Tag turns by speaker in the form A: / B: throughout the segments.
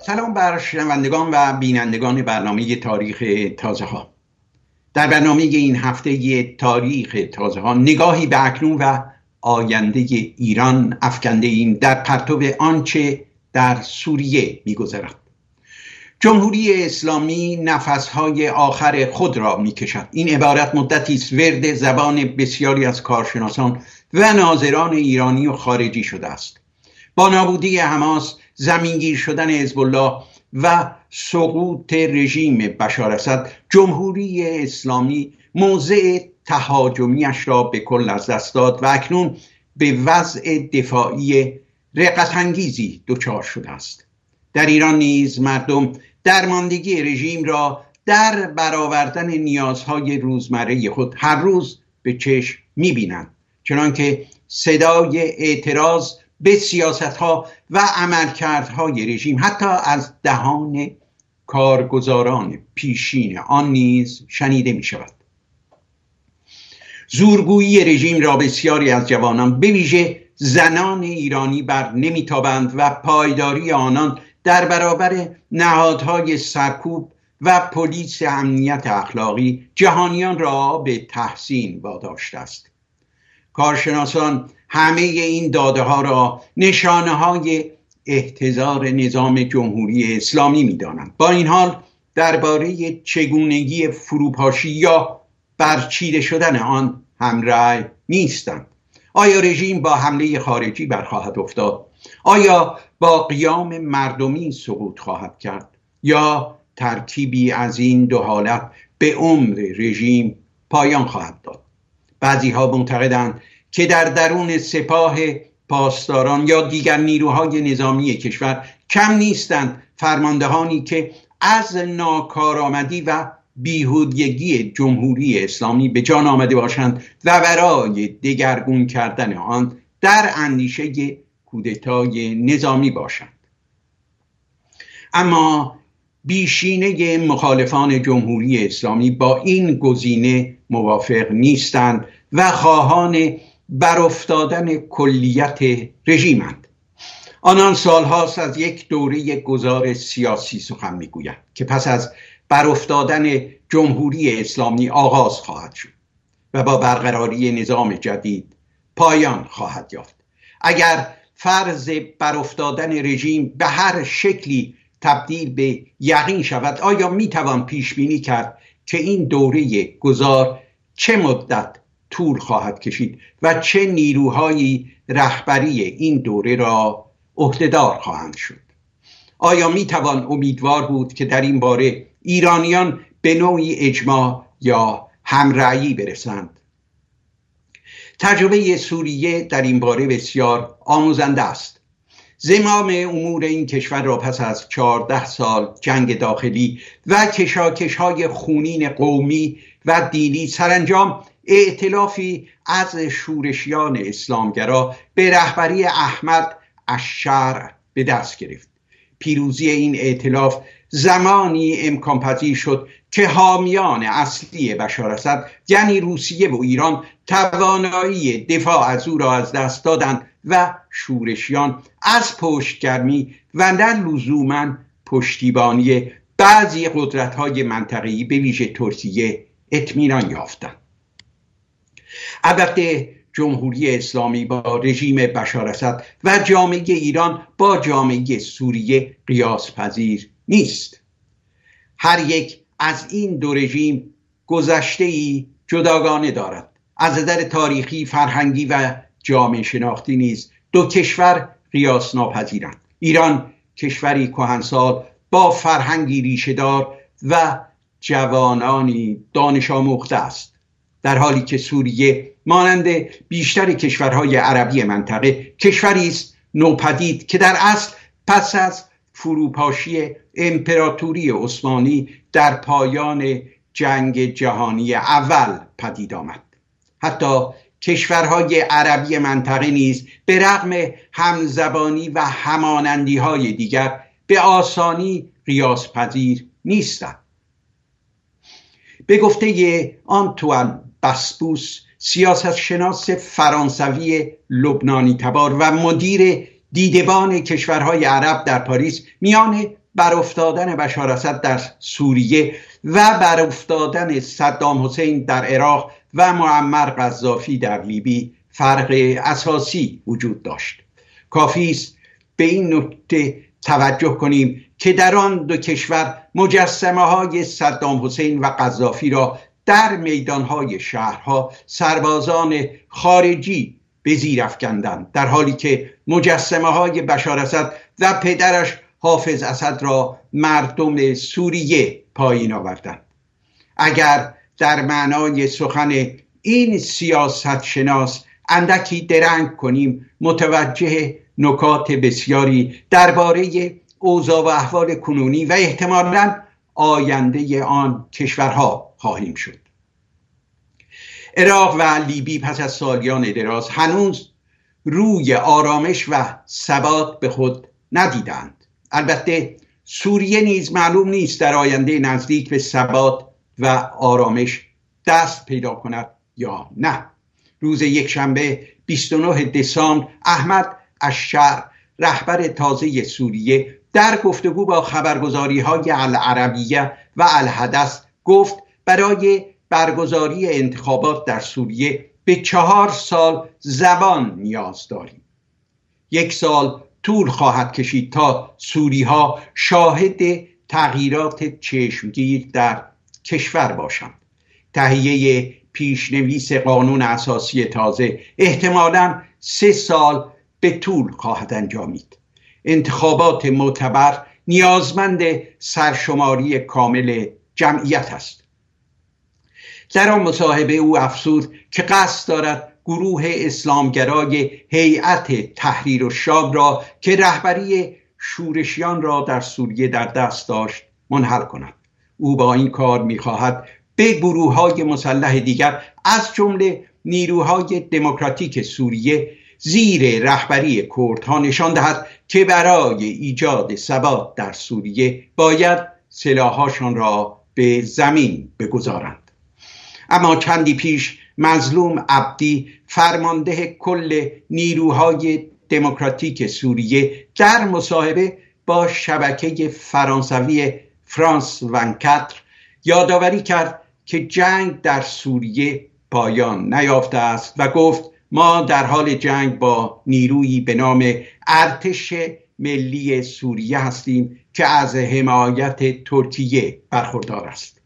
A: سلام بر شنوندگان و بینندگان برنامه تاریخ تازه ها. در برنامه این هفته تاریخ تازه ها نگاهی به اکنون و آینده ایران افکنده ایم در پرتو آنچه در سوریه می‌گذرد. جمهوری اسلامی نفسهای آخر خود را می‌کشد. این عبارت مدتی است ورد زبان بسیاری از کارشناسان و ناظران ایرانی و خارجی شده است. با نابودی حماس، زمینگیر شدن حزب الله و سقوط رژیم بشار اسد، جمهوری اسلامی موضع تهاجمیش را به کل از دست داد و اکنون به وضع دفاعی رقت‌انگیزی دچار شده است. در ایران نیز مردم درماندگی رژیم را در برآوردن نیازهای روزمره خود هر روز به چشم می‌بینند، چنانکه صدای اعتراض به سیاست‌ها و عملکردهای رژیم حتی از دهان کارگزاران پیشین آن نیز شنیده می‌شود. زورگویی رژیم را بسیاری از جوانان به ویژه زنان ایرانی بر نمی‌تابند و پایداری آنان در برابر نهادهای سرکوب و پلیس امنیت اخلاقی جهانیان را به تحسین واداشته است. کارشناسان همه این داده ها را نشانه های احتضار نظام جمهوری اسلامی می دانند. با این حال درباره چگونگی فروپاشی یا برچیده شدن آن همرأی نیستند. آیا رژیم با حمله خارجی برخواهد افتاد؟ آیا با قیام مردمی سقوط خواهد کرد؟ یا ترکیبی از این دو حالت به عمر رژیم پایان خواهد داد؟ بعضی ها معتقدند که در درون سپاه پاسداران یا دیگر نیروهای نظامی کشور کم نیستند فرماندهانی که از ناکارآمدی و بیهودگی جمهوری اسلامی به جان آمده باشند و برای دگرگون کردن آن در اندیشه کودتای نظامی باشند. اما بیشینه مخالفان جمهوری اسلامی با این گزینه موافق نیستند و خواهان برافتادن کلیت رژیمند. آنان سالهاست از یک دوره گذار سیاسی سخن میگویند که پس از برافتادن جمهوری اسلامی آغاز خواهد شد و با برقراری نظام جدید پایان خواهد یافت. اگر فرض برافتادن رژیم به هر شکلی تبدیل به یقین شود، آیا میتوان پیش بینی کرد که این دوره گذار چه مدت طول خواهد کشید و چه نیروهایی رهبری این دوره را عهده‌دار خواهند شد؟ آیا میتوان امیدوار بود که در این باره ایرانیان به نوعی اجماع یا همرأیی برسند؟ تجربه سوریه در این باره بسیار آموزنده است. زمام امور این کشور را پس از 14 سال جنگ داخلی و کشاکش‌های خونین قومی و دینی سرانجام ائتلافی از شورشیان اسلامگرا به رهبری احمد الشرع به دست گرفت. پیروزی این ائتلاف زمانی امکان پذیر شد که حامیان اصلی بشار اسد یعنی روسیه و ایران توانایی دفاع از او را از دست دادند و شورشیان از پشتگرمی و نه لزوماً پشتیبانی بعضی قدرت‌های منطقه‌ای به ویژه ترکیه اطمینان یافتند. البته جمهوری اسلامی با رژیم بشار اسد و جامعه ایران با جامعه سوریه قیاس پذیر نیست. هر یک از این دو رژیم گذشته‌ای جداگانه دارد. از نظر تاریخی، فرهنگی و جامعه شناختی نیز دو کشور قیاس ناپذیرند. ایران کشوری کهنسال با فرهنگی ریشه‌دار و جوانانی دانش آموخته است، در حالی که سوریه مانند بیشتر کشورهای عربی منطقه کشوری است نوپدید که در اصل پس از فروپاشی امپراتوری عثمانی در پایان جنگ جهانی اول پدید آمد. حتی کشورهای عربی منطقه نیز به رغم همزبانی و همانندی های دیگر به آسانی قیاس پذیر نیستند. به گفته آنتوان باسپوس، سیاست شناس فرانسوی لبنانی تبار و مدیر دیدبان کشورهای عرب در پاریس، میان بر افتادن بشار اسد در سوریه و بر افتادن صدام حسین در عراق و معمر قذافی در لیبی فرق اساسی وجود داشت. کافی است به این نکته توجه کنیم که در آن دو کشور مجسمه های صدام حسین و قذافی را در میدانهای شهرها سربازان خارجی به زیر افکندند، در حالی که مجسمه های بشار اسد و پدرش حافظ اسد را مردم سوریه پایین آوردند. اگر در معنای سخن این سیاست شناس اندکی درنگ کنیم، متوجه نکات بسیاری درباره اوضاع و احوال کنونی و احتمالاً آینده آن کشورها خواهیم شد. عراق و لیبی پس از سالیان دراز هنوز روی آرامش و ثبات به خود ندیدند. البته سوریه نیز معلوم نیست در آینده نزدیک به ثبات و آرامش دست پیدا کند یا نه. روز یکشنبه 29 دسامبر احمد الشعر، رهبر تازه سوریه، در گفتگو با خبرگزاری‌های العربیه و الحدث گفت برای برگزاری انتخابات در سوریه به 4 سال زمان نیاز داریم. 1 سال طول خواهد کشید تا سوری‌ها شاهد تغییرات چشمگیر در کشور باشند. تهیه پیشنویس قانون اساسی تازه احتمالاً 3 سال به طول خواهد انجامید. انتخابات معتبر نیازمند سرشماری کامل جمعیت است. در آن مصاحبه او افزود که قصد دارد گروه اسلامگرای هیئت تحریر الشام را که رهبری شورشیان را در سوریه در دست داشت منحل کند. او با این کار می‌خواهد به گروه‌های مسلح دیگر از جمله نیروهای دموکراتیک سوریه زیر رهبری کردها نشان دهد که برای ایجاد ثبات در سوریه باید سلاح‌هاشان را به زمین بگذارند. اما چندی پیش مظلوم عبدی، فرمانده کل نیروهای دموکراتیک سوریه، در مصاحبه با شبکه فرانسوی فرانس 24 یادآوری کرد که جنگ در سوریه پایان نیافته است و گفت ما در حال جنگ با نیرویی به نام ارتش ملی سوریه هستیم که از حمایت ترکیه برخوردار است.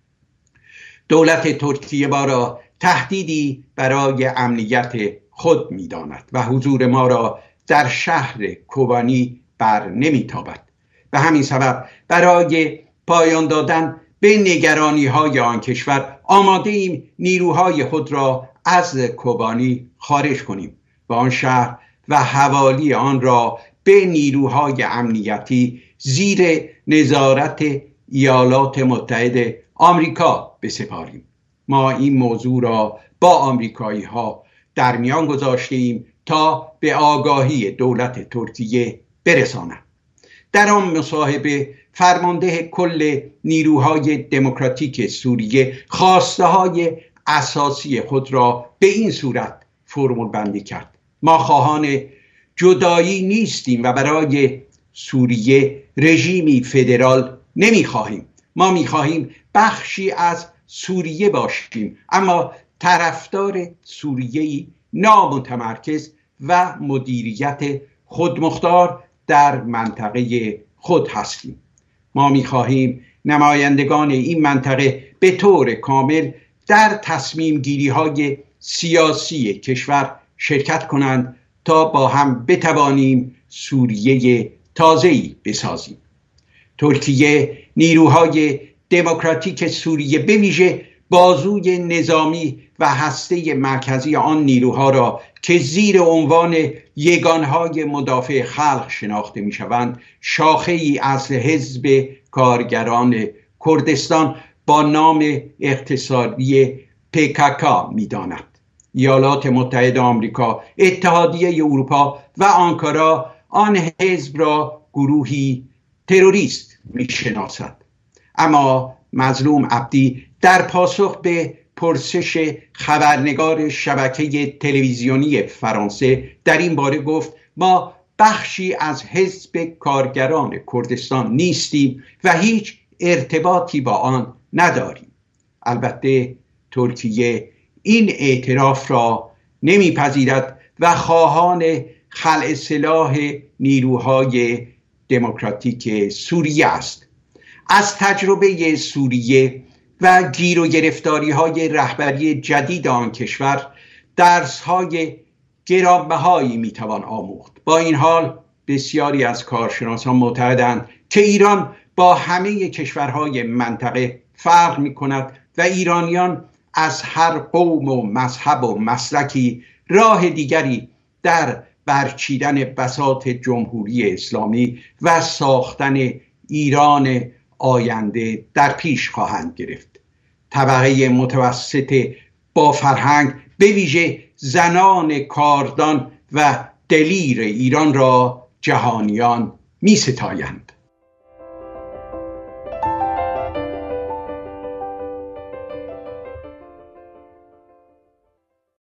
A: دولت ترکیه ما را تهدیدی برای امنیت خود می‌داند و حضور ما را در شهر کوبانی بر نمی‌تابد. به همین سبب برای پایان دادن به نگرانی‌های آن کشور آماده ایم نیروهای خود را از کوبانی خارج کنیم و آن شهر و حوالی آن را به نیروهای امنیتی زیر نظارت ایالات متحده آمریکا بسپاریم. ما این موضوع را با آمریکایی ها در میان گذاشتیم تا به آگاهی دولت ترکیه برساند. در آن مصاحبه فرمانده کل نیروهای دموکراتیک سوریه خواسته های اساسی خود را به این صورت فرمول بندی کرد: ما خواهان جدایی نیستیم و برای سوریه رژیمی فدرال نمی خواهیم. ما می خواهیم بخشی از سوریه باشیم، اما طرفدار سوریه‌ای نامتمرکز و مدیریت خودمختار در منطقه خود هستیم. ما می خواهیم نمایندگان این منطقه به طور کامل در تصمیم گیری های سیاسی کشور شرکت کنند تا با هم بتوانیم سوریه تازه‌ای بسازیم. ترکیه نیروهای دموکراتیک سوریه به ویژه بازوی نظامی و هسته مرکزی آن نیروها را که زیر عنوان یگانهای مدافع خلق شناخته می شوند شاخه ای از حزب کارگران کردستان با نام اقتصادی PKK می داند. ایالات متحده آمریکا، اتحادیه اروپا و آنکارا آن حزب را گروهی تروریست می شناسد. اما مظلوم عبدی در پاسخ به پرسش خبرنگار شبکه تلویزیونی فرانسه در این باره گفت ما بخشی از حزب کارگران کردستان نیستیم و هیچ ارتباطی با آن نداریم. البته ترکیه این اعتراف را نمیپذیرد و خواهان خلع سلاح نیروهای دموکراتیک سوریه است. از تجربه سوریه و گیر و گرفتاری های رهبری جدید آن کشور درس های گرانبهایی میتوان آموخت. با این حال بسیاری از کارشناسان معتقدند که ایران با همه کشورهای منطقه فرق میکند و ایرانیان از هر قوم و مذهب و مسلکی راه دیگری در برچیدن بساط جمهوری اسلامی و ساختن ایران آینده در پیش خواهند گرفت. طبقه متوسط با فرهنگ به ویژه زنان کاردان و دلیر ایران را جهانیان می ستایند.